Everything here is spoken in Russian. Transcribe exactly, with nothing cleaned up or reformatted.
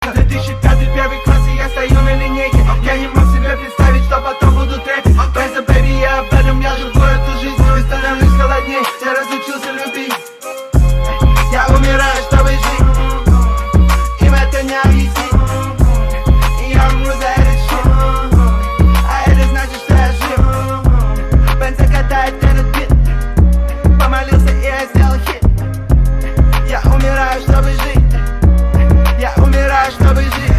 две тысячи пятый, первый класс, и я стою на линейке. Я не мог себе представить, что потом буду третий. Просто, бэйби, я об этом, я живу эту жизнь. И становлюсь холодней, я разучился любить. Я умираю, чтобы жить. Им это не объяснить. И я умру за этот щит. А это значит, что я жив. Бенца катает этот бит. Помолился, и я сделал хит. Я умираю, чтобы жить. Я умираю, чтобы жить.